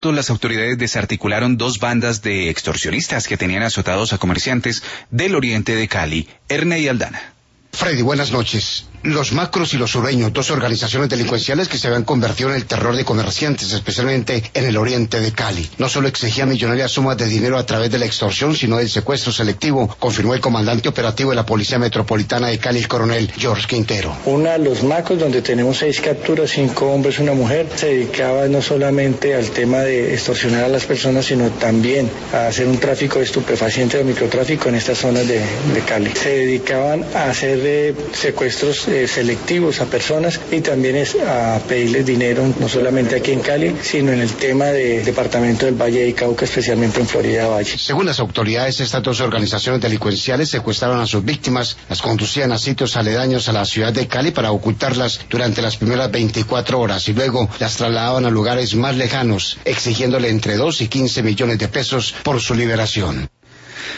Las autoridades desarticularon dos bandas de extorsionistas que tenían azotados a comerciantes del oriente de Cali. Erney Aldana. Freddy, buenas noches. Los macros y los sureños, dos organizaciones delincuenciales que se habían convertido en el terror de comerciantes, especialmente en el oriente de Cali. No solo exigían millonarias sumas de dinero a través de la extorsión, sino del secuestro selectivo, confirmó el comandante operativo de la Policía Metropolitana de Cali, el coronel George Quintero. Los macros, donde tenemos 6 capturas, 5 hombres, una mujer, se dedicaba no solamente al tema de extorsionar a las personas, sino también a hacer un tráfico de estupefacientes o microtráfico en estas zonas de Cali. Se dedicaban a hacer secuestros selectivos a personas y también a pedirles dinero, no solamente aquí en Cali, sino en el tema del departamento del Valle de Cauca, especialmente en Florida Valle. Según las autoridades, estas dos organizaciones delincuenciales secuestraron a sus víctimas, las conducían a sitios aledaños a la ciudad de Cali para ocultarlas durante las primeras 24 horas y luego las trasladaban a lugares más lejanos, exigiéndole entre 2 y 15 millones de pesos por su liberación.